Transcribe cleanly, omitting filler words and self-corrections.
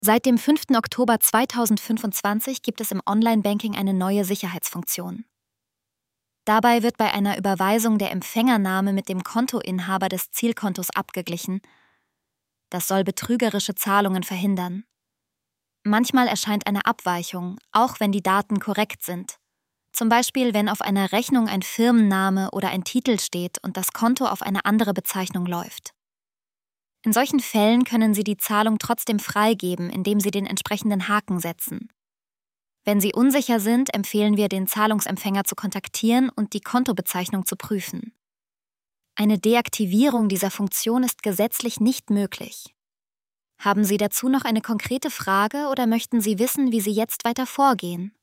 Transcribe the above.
Seit dem 5. Oktober 2025 gibt es im Online-Banking eine neue Sicherheitsfunktion. Dabei wird bei einer Überweisung der Empfängername mit dem Kontoinhaber des Zielkontos abgeglichen. Das soll betrügerische Zahlungen verhindern. Manchmal erscheint eine Abweichung, auch wenn die Daten korrekt sind. Zum Beispiel, wenn auf einer Rechnung ein Firmenname oder ein Titel steht und das Konto auf eine andere Bezeichnung läuft. In solchen Fällen können Sie die Zahlung trotzdem freigeben, indem Sie den entsprechenden Haken setzen. Wenn Sie unsicher sind, empfehlen wir, den Zahlungsempfänger zu kontaktieren und die Kontobezeichnung zu prüfen. Eine Deaktivierung dieser Funktion ist gesetzlich nicht möglich. Haben Sie dazu noch eine konkrete Frage oder möchten Sie wissen, wie Sie jetzt weiter vorgehen?